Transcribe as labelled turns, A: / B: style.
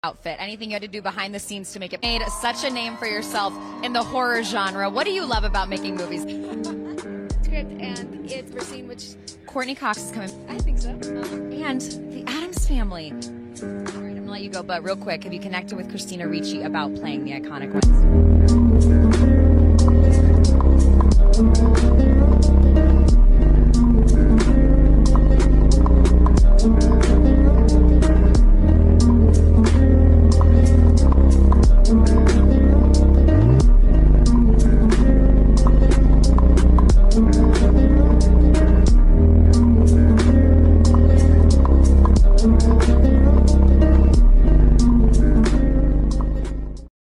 A: outfit? Anything you had to do behind the scenes to make it made such a name for yourself in the horror genre? What do you love about making movies?
B: Script and it's Racine, which
A: Courtney Cox is coming.
B: I think so.
A: And the Addams Family. All right, I'm going to let you go, but real quick, have you connected with Christina Ricci about playing the iconic ones?